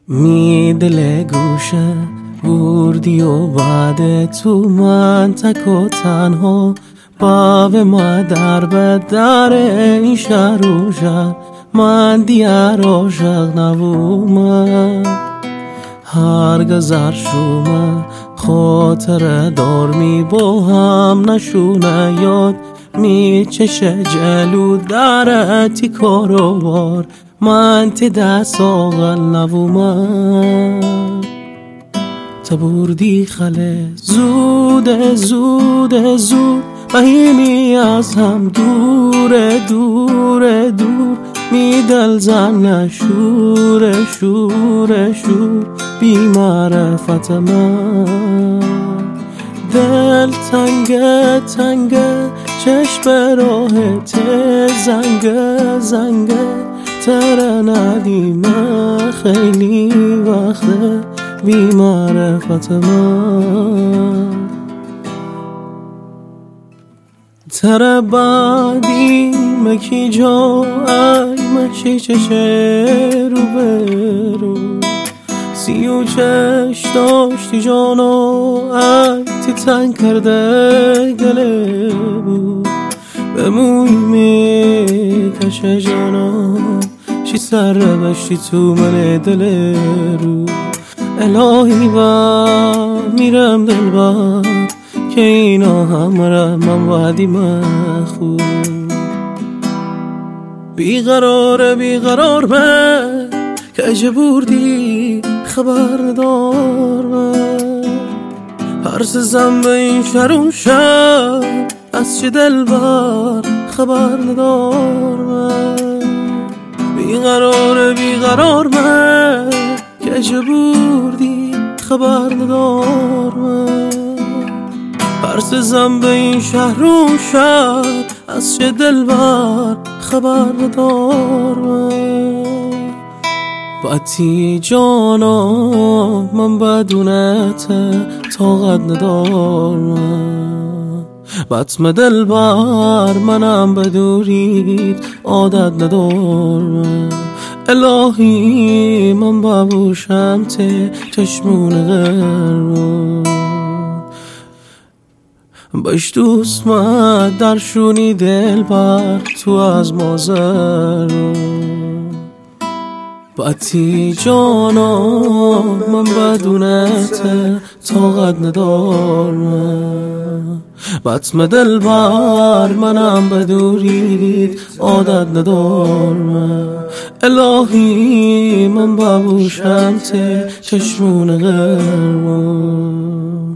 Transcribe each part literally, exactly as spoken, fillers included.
می دل گوشه بردی و بعد تو من تک و تنها باو مادر به در این شهر و شهر من دیار عاشق نبومم هرگز شومه خاطر دار می با هم نشونه یاد می چشه جلو درتی کارو بار من تی دست آغل نبومم تا بردی خله زود زود زود بهیمی از هم دور دور دور می دل زن شور شور شور بی معرفت من دل تنگه تنگه چشم راه ته زنگه زنگه تره ندیمه خیلی وقته بی معرفت من تره بعدی مکی جا ای مشی چشه رو برو سی و چش داشتی جانا ای تی تنگ کرده گله بود به موی می کشه جانا چی سر بشتی تو من دل رو الهی با میرم دل با که اینا همراه من وادی مخون بیقرار بیقرار من که اجه بردی خبر ندار من پرس زن به این شهر و شهر از چه دل بر خبر ندار من بیقرار بیقرار من که اجه بردی خبر ندار من پرس زن به این شهر و شهر از چه دل بر خبر ندار من باتی جانا من بدونت طاقت ندار من بطم دل بر منم بدورید عادت ندار من الهی من ببوشم ته چشمون غیر باش دوست من درشونی دل بر تو از مازر باتی جانا من بدونت طاقت ندار من بطم دل بر منم بدورید عادت ندار من الهی من ببوشم ته چشمون غرمون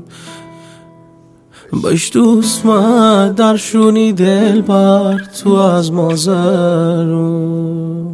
باش دوست من درشونی دل بر تو از مازر